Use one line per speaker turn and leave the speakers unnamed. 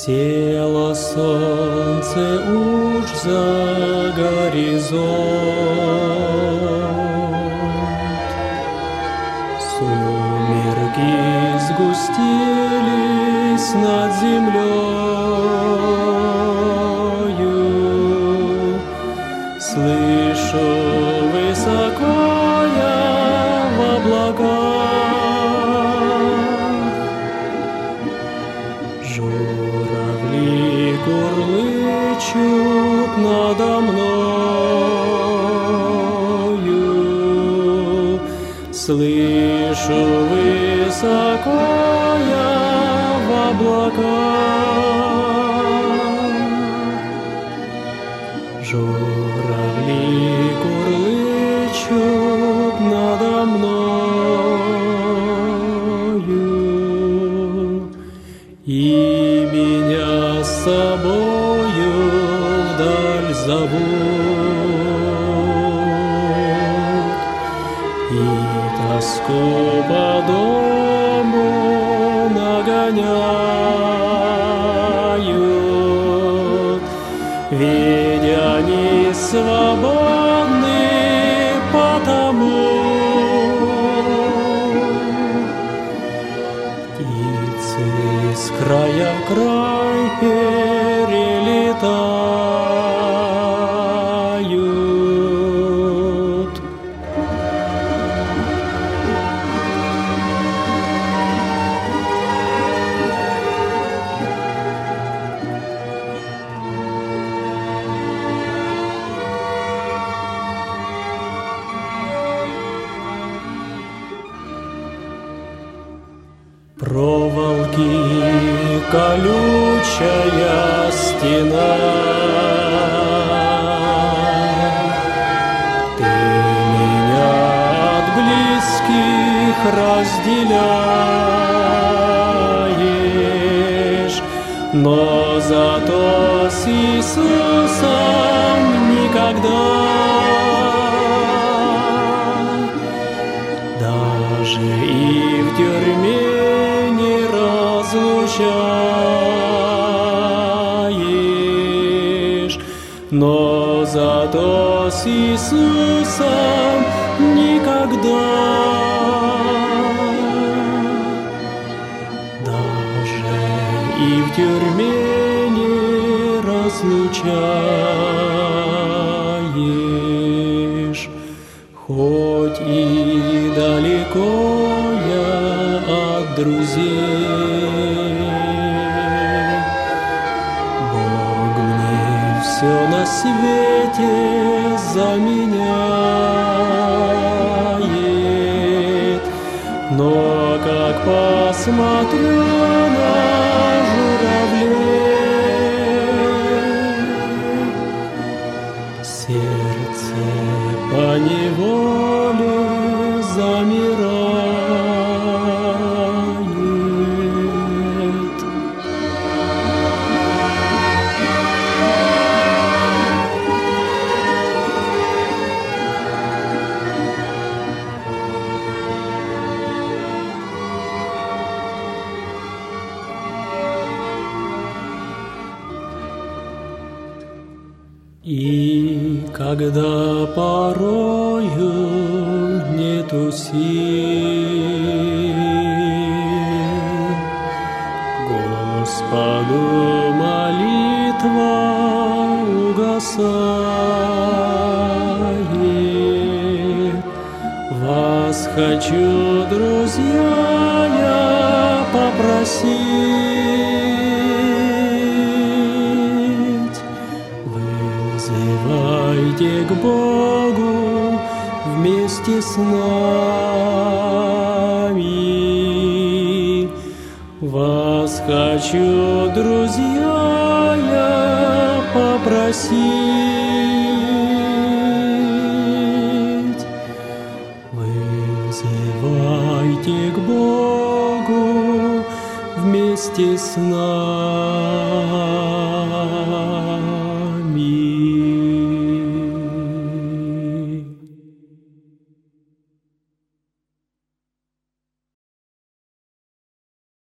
Село солнце уж за горизонт, сумерки сгустились над землею. Слышу высоко я в облаках, журавли курлычут надо мною. Слышу высоко я в облаках, журавли курлычут надо мною. И меня с собою вдаль зовут, и тоску по дому нагоняют, ведь они свободны потому. Птицы с края в край перелетают. Проволоки колючая стена, ты меня от близких разделяешь, но зато с Иисусом никогда. Даже и в тюрьме разлучаешь, но зато с Иисусом никогда. Даже и в тюрьме не разлучаешь, хоть и далеко я от друзей. Бог мне все на свете заменяет, но как посмотрю на журавлей, сердце поневоле замирает. И когда порою нету сил, Господу молитва угасает. Вас хочу, друзья, я попросить, вызывайте к Богу вместе с нами. Вас хочу, друзья, я попросить, вызывайте к Богу вместе с нами.